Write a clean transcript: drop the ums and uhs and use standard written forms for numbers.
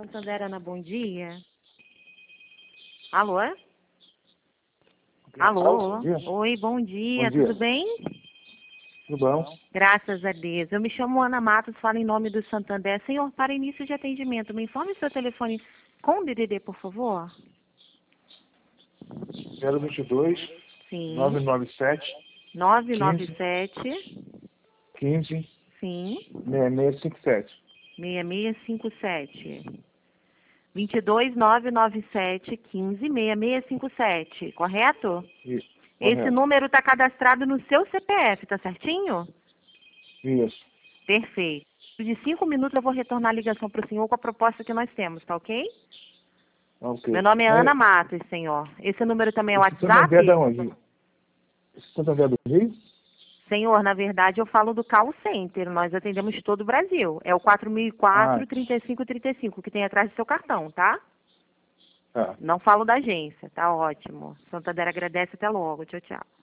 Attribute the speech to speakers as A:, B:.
A: Santander, Ana, bom dia. Alô? Alô?
B: Bom dia.
A: Oi, bom dia.
B: Bom dia.
A: Tudo bem?
B: Tudo bom?
A: Graças a Deus. Eu me chamo Ana Matos, falo em nome do Santander. Senhor, para início de atendimento, me informe seu telefone com o DDD, por favor.
B: 022
A: Sim.
B: 997
A: 997.
B: 15
A: Sim.
B: 6657.
A: 6657. 22997 15 6657, correto?
B: Isso.
A: Esse
B: Correto.
A: número está cadastrado no seu CPF, tá certinho?
B: Isso.
A: Perfeito. De 5 minutos eu vou retornar a ligação para o senhor com a proposta que nós temos, tá ok?
B: Ok.
A: Meu nome é Ana Matos, senhor. Esse número também é o
B: Esse
A: WhatsApp?
B: Santander da onde? Esse Santander do Rio?
A: Senhor, na verdade eu falo do call center. Nós atendemos todo o Brasil. É o 4004-3535 que tem atrás do seu cartão, tá?
B: Tá.
A: Não falo da agência. Tá ótimo. Santander agradece. Até logo. Tchau, tchau.